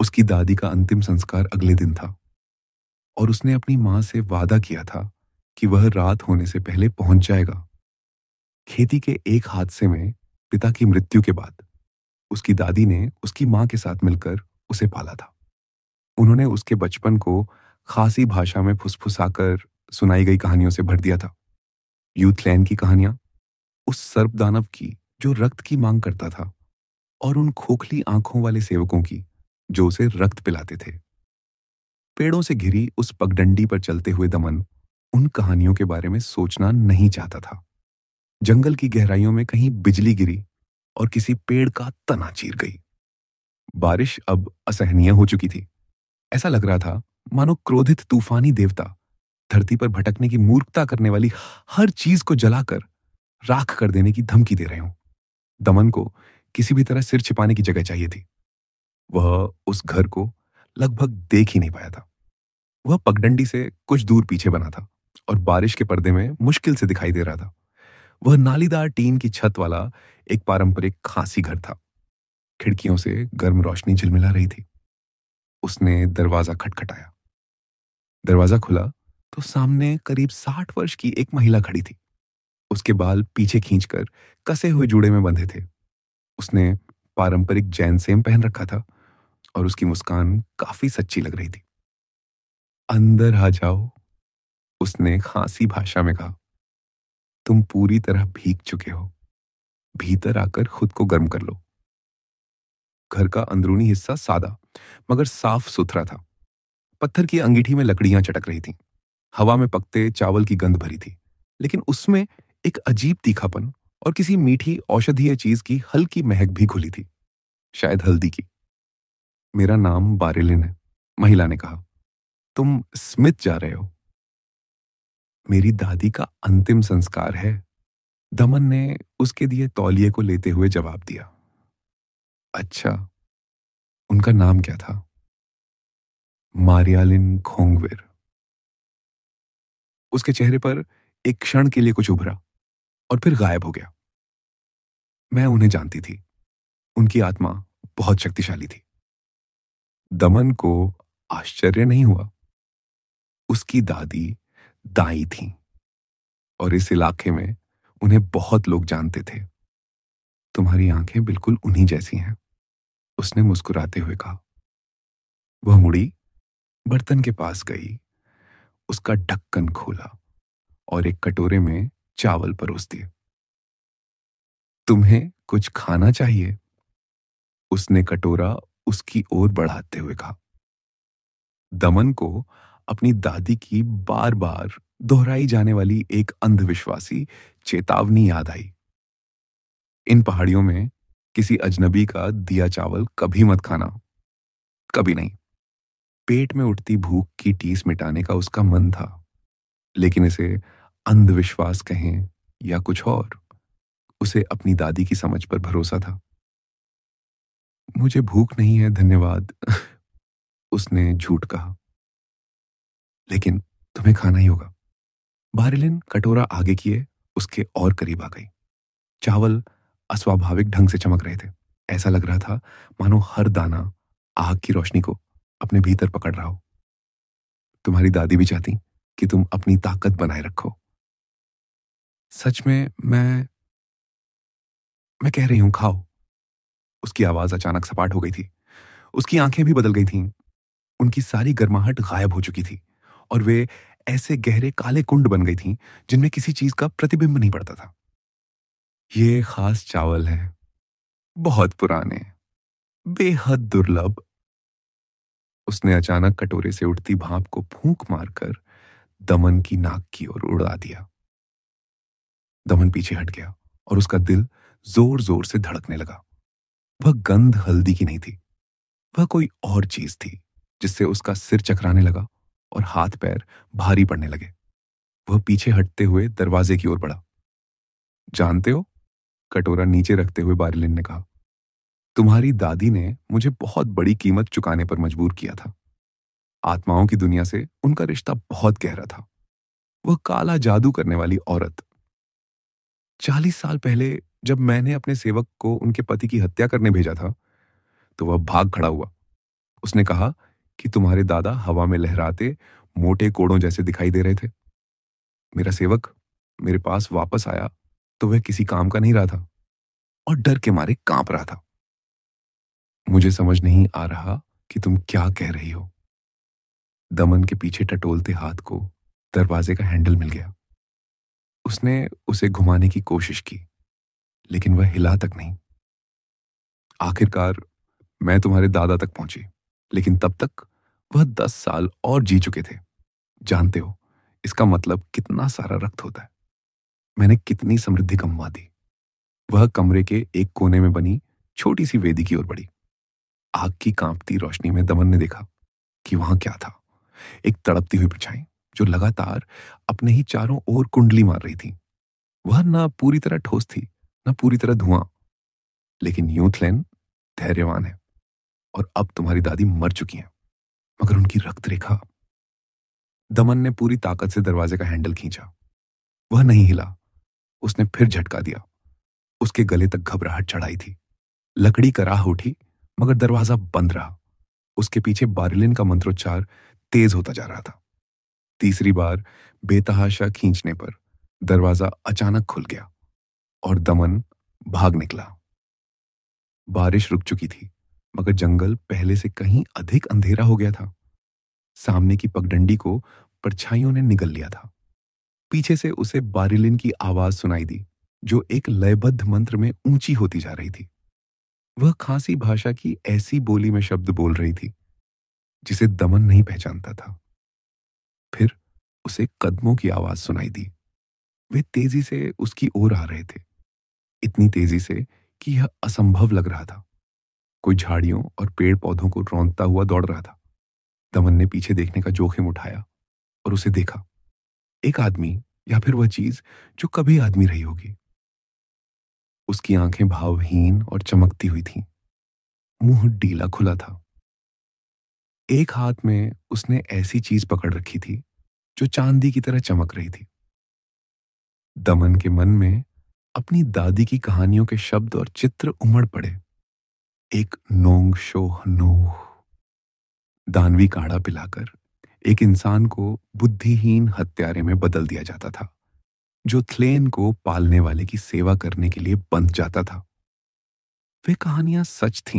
उसकी दादी का अंतिम संस्कार अगले दिन था और उसने अपनी मां से वादा किया था कि वह रात होने से पहले पहुंच जाएगा। खेती के एक हादसे में पिता की मृत्यु के बाद उसकी दादी ने उसकी मां के साथ मिलकर उसे पाला था। उन्होंने उसके बचपन को खासी भाषा में फुसफुसाकर सुनाई गई कहानियों से भर दिया था। यूथलैंड की कहानियां, उस सर्पदानव की जो रक्त की मांग करता था, और उन खोखली आंखों वाले सेवकों की जो उसे रक्त पिलाते थे। पेड़ों से घिरी उस पगडंडी पर चलते हुए दमन उन कहानियों के बारे में सोचना नहीं चाहता था। जंगल की गहराइयों में कहीं बिजली गिरी और किसी पेड़ का तना चीर गई। बारिश अब असहनीय हो चुकी थी। ऐसा लग रहा था मानो क्रोधित तूफानी देवता धरती पर भटकने की मूर्खता करने वाली हर चीज को जलाकर राख कर देने की धमकी दे रहे हों। दमन को किसी भी तरह सिर छिपाने की जगह चाहिए थी। वह उस घर को लगभग देख ही नहीं पाया था। वह पगडंडी से कुछ दूर पीछे बना था और बारिश के पर्दे में मुश्किल से दिखाई दे रहा था। वह नालीदार टीन की छत वाला एक पारंपरिक खासी घर था। खिड़कियों से गर्म रोशनी झिलमिला रही थी। उसने दरवाजा खटखटाया। दरवाजा खुला तो सामने करीब 60 वर्ष की एक महिला खड़ी थी। उसके बाल पीछे खींचकर कसे हुए जूड़े में बंधे थे। उसने पारंपरिक जैन सेम पहन रखा था और उसकी मुस्कान काफी सच्ची लग रही थी। अंदर आ जाओ, उसने खासी भाषा में कहा। तुम पूरी तरह भीग चुके हो। भीतर आकर खुद को गर्म कर लो। घर का अंदरूनी हिस्सा सादा मगर साफ सुथरा था। पत्थर की अंगीठी में लकड़ियां चटक रही थीं। हवा में पकते चावल की गंध भरी थी, लेकिन उसमें एक अजीब तीखापन और किसी मीठी औषधीय चीज की हल्की महक भी घुली थी, शायद हल्दी की। मेरा नाम बारिलिन है, महिला ने कहा। तुम स्मिथ जा रहे हो? मेरी दादी का अंतिम संस्कार है, दमन ने उसके दिए तौलिए को लेते हुए जवाब दिया। अच्छा, उनका नाम क्या था? मारियालिन खोंगवेर। उसके चेहरे पर एक क्षण के लिए कुछ उभरा और फिर गायब हो गया। मैं उन्हें जानती थी। उनकी आत्मा बहुत शक्तिशाली थी। दमन को आश्चर्य नहीं हुआ। उसकी दादी दाई थीं और इस इलाके में उन्हें बहुत लोग जानते थे। तुम्हारी आंखें बिल्कुल उन्हीं जैसी हैं, उसने मुस्कुराते हुए कहा। वह मुड़ी, बर्तन के पास गई, उसका ढक्कन खोला और एक कटोरे में चावल परोस दिए। तुम्हें कुछ खाना चाहिए? उसने कटोरा उसकी ओर बढ़ाते हुए कहा। दमन को अपनी दादी की बार बार दोहराई जाने वाली एक अंधविश्वासी चेतावनी याद आई। इन पहाड़ियों में किसी अजनबी का दिया चावल कभी मत खाना, कभी नहीं। पेट में उठती भूख की टीस मिटाने का उसका मन था, लेकिन इसे अंधविश्वास कहें या कुछ और, उसे अपनी दादी की समझ पर भरोसा था। मुझे भूख नहीं है, धन्यवाद, उसने झूठ कहा। लेकिन तुम्हें खाना ही होगा। बारिलिन कटोरा आगे किए उसके और करीब आ गई। चावल अस्वाभाविक ढंग से चमक रहे थे। ऐसा लग रहा था मानो हर दाना आग की रोशनी को अपने भीतर पकड़ रहा हो। तुम्हारी दादी भी चाहती कि तुम अपनी ताकत बनाए रखो। सच में मैं कह रही हूं, खाओ। उसकी आवाज अचानक सपाट हो गई थी। उसकी आंखें भी बदल गई थीं। उनकी सारी गर्माहट गायब हो चुकी थी और वे ऐसे गहरे काले कुंड बन गई थीं जिनमें किसी चीज का प्रतिबिंब नहीं पड़ता था। ये खास चावल है, बहुत पुराने, बेहद दुर्लभ। उसने अचानक कटोरे से उठती भाप को फूंक मारकर दमन की नाक की ओर उड़ा दिया। दमन पीछे हट गया और उसका दिल जोर जोर से धड़कने लगा। वह गंध हल्दी की नहीं थी, वह कोई और चीज थी जिससे उसका सिर चकराने लगा और हाथ पैर भारी पड़ने लगे। वह पीछे हटते हुए दरवाजे की ओर बढ़ा। जानते हो, कटोरा नीचे रखते हुए बारिलिन ने कहा, तुम्हारी दादी ने मुझे बहुत बड़ी कीमत चुकाने पर मजबूर किया था। आत्माओं की दुनिया से उनका रिश्ता बहुत गहरा था। वह काला जादू करने वाली औरत। 40 साल पहले जब मैंने अपने सेवक को उनके पति की हत्या करने भेजा था, तो वह भाग खड़ा हुआ। उसने कहा कि तुम्हारे दादा हवा में लहराते मोटे कोड़ों जैसे दिखाई दे रहे थे। मेरा सेवक मेरे पास वापस आया तो वह किसी काम का नहीं रहा था और डर के मारे कांप रहा था। मुझे समझ नहीं आ रहा कि तुम क्या कह रही हो। दमन के पीछे टटोलते हाथ को दरवाजे का हैंडल मिल गया। उसने उसे घुमाने की कोशिश की, लेकिन वह हिला तक नहीं। आखिरकार मैं तुम्हारे दादा तक पहुंची, लेकिन तब तक वह 10 साल और जी चुके थे। जानते हो इसका मतलब कितना सारा रक्त होता है। मैंने कितनी समृद्धि कमवा दी। वह कमरे के एक कोने में बनी छोटी सी वेदी की ओर बढ़ी। आग की कांपती रोशनी में दमन ने देखा कि वहां क्या था। एक तड़पती हुई परछाई जो लगातार अपने ही चारों ओर कुंडली मार रही थी। वह ना पूरी तरह ठोस थी, ना पूरी तरह धुआं, लेकिन यूथलैन धैर्यवान है। और अब तुम्हारी दादी मर चुकी हैं, मगर उनकी रक्त रेखा। दमन ने पूरी ताकत से दरवाजे का हैंडल खींचा। वह नहीं हिला। उसने फिर झटका दिया। उसके गले तक घबराहट चढ़ाई थी। लकड़ी कराह उठी, मगर दरवाजा बंद रहा। उसके पीछे बारिलिन का मंत्रोच्चार तेज होता जा रहा था। तीसरी बार बेतहाशा खींचने पर दरवाजा अचानक खुल गया और दमन भाग निकला। बारिश रुक चुकी थी, मगर जंगल पहले से कहीं अधिक अंधेरा हो गया था। सामने की पगडंडी को परछाइयों ने निगल लिया था। पीछे से उसे बारिलिन की आवाज सुनाई दी, जो एक लयबद्ध मंत्र में ऊंची होती जा रही थी। वह खासी भाषा की ऐसी बोली में शब्द बोल रही थी जिसे दमन नहीं पहचानता था। फिर उसे कदमों की आवाज सुनाई दी। वे तेजी से उसकी ओर आ रहे थे, इतनी तेजी से कि यह असंभव लग रहा था। कोई झाड़ियों और पेड़ पौधों को रौंदता हुआ दौड़ रहा था। दमन ने पीछे देखने का जोखिम उठाया और उसे देखा। एक आदमी, या फिर वह चीज जो कभी आदमी रही होगी। उसकी आंखें भावहीन और चमकती हुई थीं। मुंह ढीला खुला था। एक हाथ में उसने ऐसी चीज पकड़ रखी थी जो चांदी की तरह चमक रही थी। दमन के मन में अपनी दादी की कहानियों के शब्द और चित्र उमड़ पड़े। एक नोंग शोह नोह, दानवी काढ़ा पिलाकर एक इंसान को बुद्धिहीन हत्यारे में बदल दिया जाता था, जो थ्लेन को पालने वाले की सेवा करने के लिए बंध जाता था। वे कहानियां सच थीं।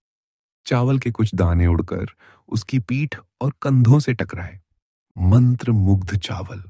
चावल के कुछ दाने उड़कर उसकी पीठ और कंधों से टकराए। मंत्र मुग्ध चावल।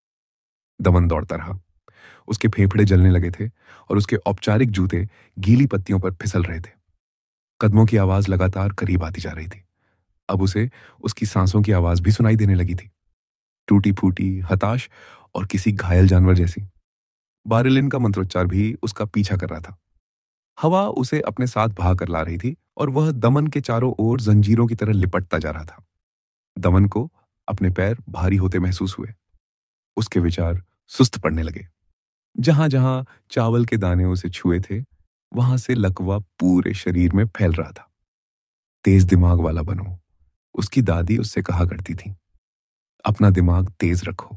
दमन दौड़ता रहा। उसके फेफड़े जलने लगे थे और उसके औपचारिक जूते गीली पत्तियों पर फिसल रहे थे। कदमों की आवाज लगातार करीब आती जा रही थी। अब उसे उसकी सांसों की आवाज भी सुनाई देने लगी थी, टूटी फूटी, हताश और किसी घायल जानवर जैसी। बारिलिन का मंत्रोच्चार भी उसका पीछा कर रहा था। हवा उसे अपने साथ बहा कर ला रही थी और वह दमन के चारों ओर जंजीरों की तरह लिपटता जा रहा था। दमन को अपने पैर भारी होते महसूस हुए। उसके विचार सुस्त पड़ने लगे। जहां जहां चावल के दाने उसे छुए थे, वहां से लकवा पूरे शरीर में फैल रहा था। तेज दिमाग वाला बनो, उसकी दादी उससे कहा करती थी। अपना दिमाग तेज रखो।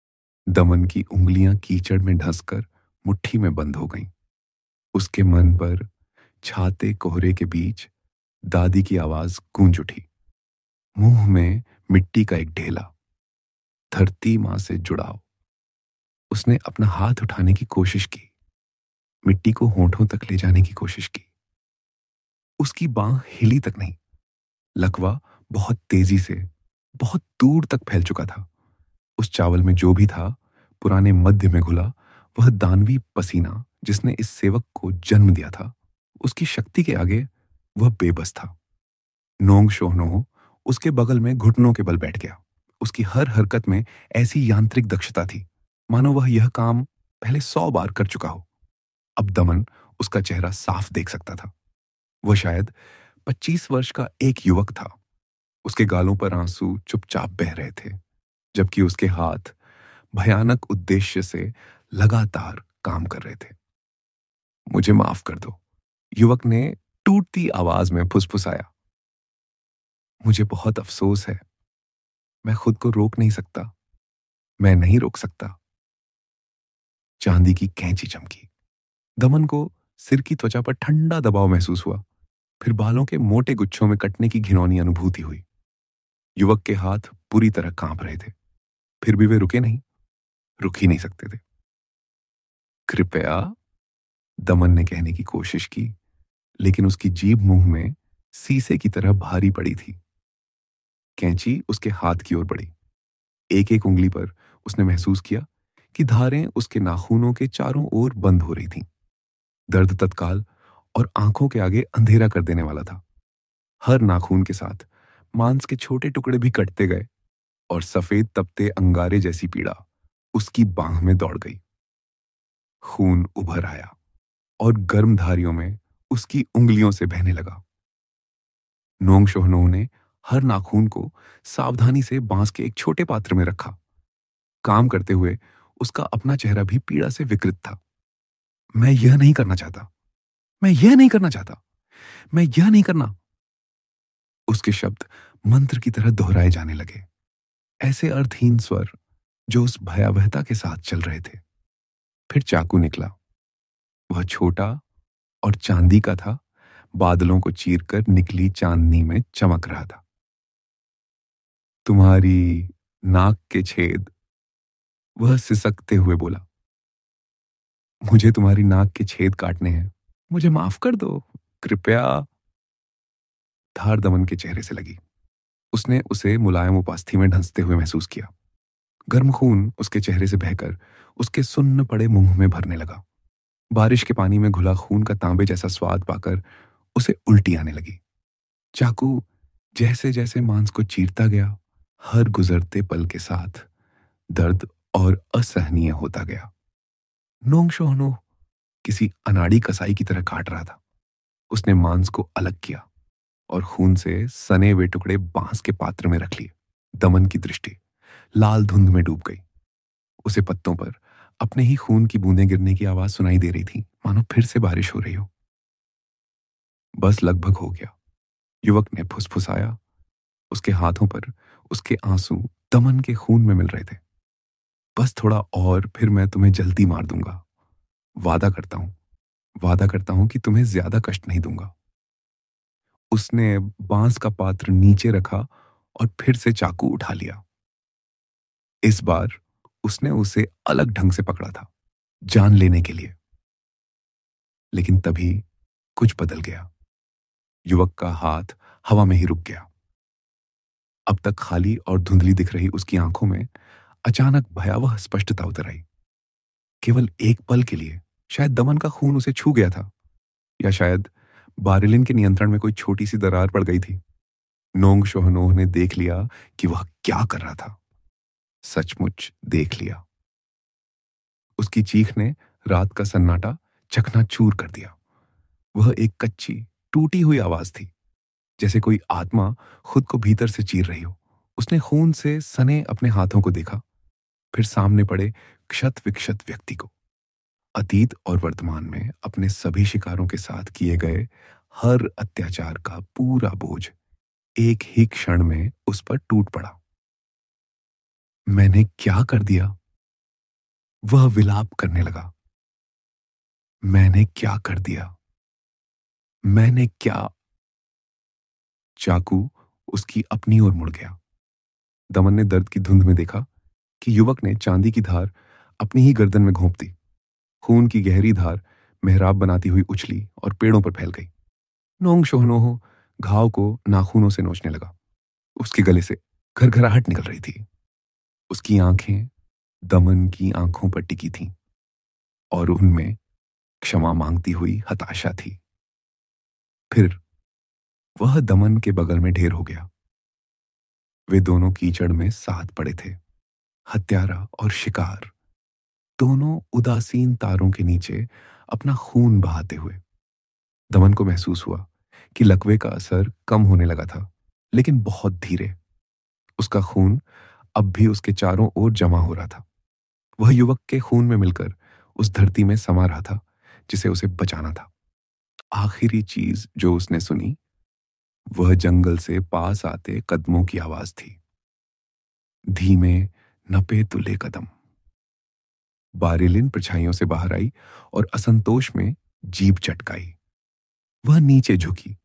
दमन की उंगलियां कीचड़ में ढंसकर मुट्ठी में बंद हो गईं। उसके मन पर छाते कोहरे के बीच दादी की आवाज गूंज उठी। मुंह में मिट्टी का एक ढेला। धरती मां से जुड़ाव। उसने अपना हाथ उठाने की कोशिश की, मिट्टी को होठों तक ले जाने की कोशिश की। उसकी बांह हिली तक नहीं। लकवा बहुत तेजी से, बहुत दूर तक फैल चुका था। उस चावल में जो भी था, पुराने मध्य में घुला वह दानवी पसीना जिसने इस सेवक को जन्म दिया था। उसकी शक्ति के आगे वह बेबस था। नोंग शोहनो उसके बगल में घुटनों के बल बैठ गया। उसकी हर हरकत में ऐसी यांत्रिक दक्षता थी, मानो वह यह काम पहले 100 बार कर चुका हो। अब दमन उसका चेहरा साफ देख सकता था। वह शायद 25 वर्ष का एक युवक था। उसके गालों पर आंसू चुपचाप बह रहे थे, जबकि उसके हाथ भयानक उद्देश्य से लगातार काम कर रहे थे। मुझे माफ कर दो, युवक ने टूटती आवाज में फुसफुसाया। मुझे बहुत अफसोस है। मैं खुद को रोक नहीं सकता। मैं नहीं रोक सकता। चांदी की कैंची चमकी। दमन को सिर की त्वचा पर ठंडा दबाव महसूस हुआ। फिर बालों के मोटे गुच्छों में कटने की घिनौनी अनुभूति हुई। युवक के हाथ पूरी तरह कांप रहे थे, फिर भी वे रुके नहीं, रुक ही नहीं सकते थे। कृपया, दमन ने कहने की कोशिश की, लेकिन उसकी जीभ मुंह में शीशे की तरह भारी पड़ी थी। कैंची उसके हाथ की ओर बढ़ी। एक एक उंगली पर उसने महसूस किया कि धारें उसके नाखूनों के चारों ओर बंद हो रही थीं। दर्द तत्काल और आंखों के आगे अंधेरा कर देने वाला था। हर नाखून के साथ मांस के छोटे टुकड़े भी कटते गए और सफेद तपते अंगारे जैसी पीड़ा उसकी बांह में दौड़ गई। खून उभर आया और गर्म धारियों में उसकी उंगलियों से बहने लगा। नोंग शोहनोह ने हर नाखून को सावधानी से बांस के एक छोटे पात्र में रखा। काम करते हुए उसका अपना चेहरा भी पीड़ा से विकृत था। मैं यह नहीं करना चाहता, मैं यह नहीं करना चाहता, मैं यह नहीं करना। उसके शब्द मंत्र की तरह दोहराए जाने लगे, ऐसे अर्थहीन स्वर जो उस भयावहता के साथ चल रहे थे। फिर चाकू निकला। वह छोटा और चांदी का था, बादलों को चीरकर निकली चांदनी में चमक रहा था। तुम्हारी नाक के छेद, वह सिसकते हुए बोला। मुझे तुम्हारी नाक के छेद काटने हैं, मुझे माफ कर दो, कृपया। धार दमन के चेहरे से लगी। उसने उसे मुलायम उपास्थि में ढंसते हुए महसूस किया। गर्म खून उसके चेहरे से बहकर उसके सुन्न पड़े मुंह में भरने लगा। बारिश के पानी में घुला खून का तांबे जैसा स्वाद पाकर उसे उल्टी आने लगी। चाकू जैसे जैसे मांस को चीरता गया, हर गुजरते पल के साथ दर्द और असहनीय होता गया। नोंग शोहनोह किसी अनाड़ी कसाई की तरह काट रहा था। उसने मांस को अलग किया और खून से सने हुए टुकड़े बांस के पात्र में रख लिए। दमन की दृष्टि लाल धुंध में डूब गई। उसे पत्तों पर अपने ही खून की बूंदें गिरने की आवाज सुनाई दे रही थी, मानो फिर से बारिश हो रही हो। बस लगभग हो गया, युवक ने फुसफुसाया। उसके हाथों पर उसके आंसू दमन के खून में मिल रहे थे। बस थोड़ा और, फिर मैं तुम्हें जल्दी मार दूंगा। वादा करता हूं कि तुम्हें ज्यादा कष्ट नहीं दूंगा। उसने बांस का पात्र नीचे रखा और फिर से चाकू उठा लिया। इस बार उसने उसे अलग ढंग से पकड़ा था, जान लेने के लिए। लेकिन तभी कुछ बदल गया। युवक का हाथ हवा में ही रुक गया। अब तक खाली और धुंधली दिख रही उसकी आंखों में अचानक भयावह स्पष्टता उतर आई। केवल एक पल के लिए शायद दमन का खून उसे छू गया था, या शायद बारिलिन के नियंत्रण में कोई छोटी सी दरार पड़ गई थी। नोंग शोहनोह ने देख लिया कि वह क्या कर रहा था। सचमुच देख लिया। उसकी चीख ने रात का सन्नाटा चकनाचूर कर दिया। वह एक कच्ची, टूटी हुई आवाज थी, जैसे कोई आत्मा खुद को भीतर से चीर रही हो। उसने खून से सने अपने हाथों को देखा, फिर सामने पड़े क्षत विक्षत व्यक्ति को। अतीत और वर्तमान में अपने सभी शिकारों के साथ किए गए हर अत्याचार का पूरा बोझ एक ही क्षण में उस पर टूट पड़ा। मैंने क्या कर दिया? वह विलाप करने लगा। मैंने क्या कर दिया? मैंने क्या? चाकू उसकी अपनी ओर मुड़ गया। दमन ने दर्द की धुंध में देखा कि युवक ने चांदी की धार अपनी ही गर्दन में घोंप दी। खून की गहरी धार मेहराब बनाती हुई उछली और पेड़ों पर फैल गई। नोंग शोहनोह घाव को नाखूनों से नोचने लगा। उसके गले से घरघराहट निकल रही थी। उसकी आंखें दमन की आंखों पर टिकी थीं और उनमें क्षमा मांगती हुई हताशा थी। फिर वह दमन के बगल में ढेर हो गया। वे दोनों कीचड़ में साथ पड़े थे, हत्यारा और शिकार, दोनों उदासीन तारों के नीचे अपना खून बहाते हुए। दमन को महसूस हुआ कि लकवे का असर कम होने लगा था, लेकिन बहुत धीरे। उसका खून अब भी उसके चारों ओर जमा हो रहा था। वह युवक के खून में मिलकर उस धरती में समा रहा था जिसे उसे बचाना था। आखिरी चीज जो उसने सुनी वह जंगल से पास आते कदमों की आवाज थी। धीमे नपे तुले कदम। बारिलिन परछाइयों से बाहर आई और असंतोष में जीभ चटकाई। वह नीचे झुकी,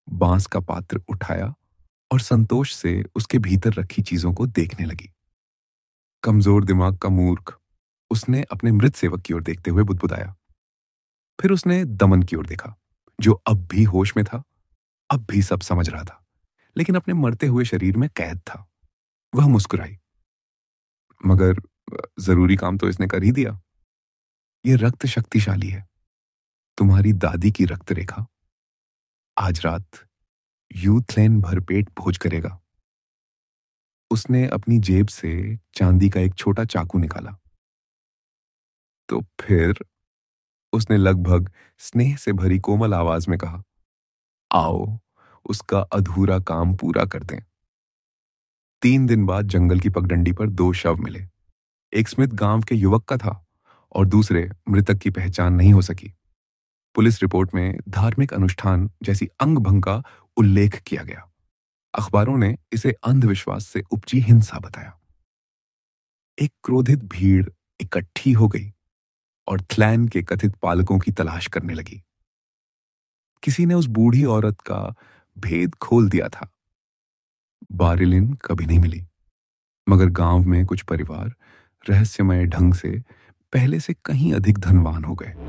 बांस का पात्र उठाया और संतोष से उसके भीतर रखी चीजों को देखने लगी। कमजोर दिमाग का मूर्ख, उसने अपने मृत सेवक की ओर देखते हुए बुदबुदाया। फिर उसने दमन की ओर देखा, जो अब भी होश में था, अब भी सब समझ रहा था, लेकिन अपने मरते हुए शरीर में कैद था। वह मुस्कुराई। मगर जरूरी काम तो इसने कर ही दिया। यह रक्त शक्तिशाली है, तुम्हारी दादी की रक्त रेखा। आज रात यूथलेन भरपेट भोज करेगा। उसने अपनी जेब से चांदी का एक छोटा चाकू निकाला। तो फिर उसने लगभग स्नेह से भरी कोमल आवाज में कहा, आओ उसका अधूरा काम पूरा कर दें। 3 दिन बाद जंगल की पगडंडी पर 2 शव मिले। एक स्मिथ गांव के युवक का था और दूसरे मृतक की पहचान नहीं हो सकी। पुलिस रिपोर्ट में धार्मिक अनुष्ठान जैसी अंग भंग का उल्लेख किया गया। अखबारों ने इसे अंधविश्वास से उपजी हिंसा बताया। एक क्रोधित भीड़ इकट्ठी हो गई और थ्लैन के कथित पालकों की तलाश करने लगी। किसी ने उस बूढ़ी औरत का भेद खोल दिया था। बारिलिन कभी नहीं मिली, मगर गांव में कुछ परिवार रहस्यमय ढंग से पहले से कहीं अधिक धनवान हो गए।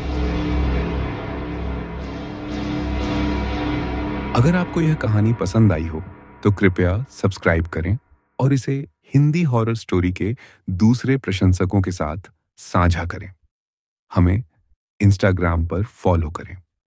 अगर आपको यह कहानी पसंद आई हो तो कृपया सब्सक्राइब करें और इसे हिंदी हॉरर स्टोरी के दूसरे प्रशंसकों के साथ साझा करें। हमें इंस्टाग्राम पर फॉलो करें।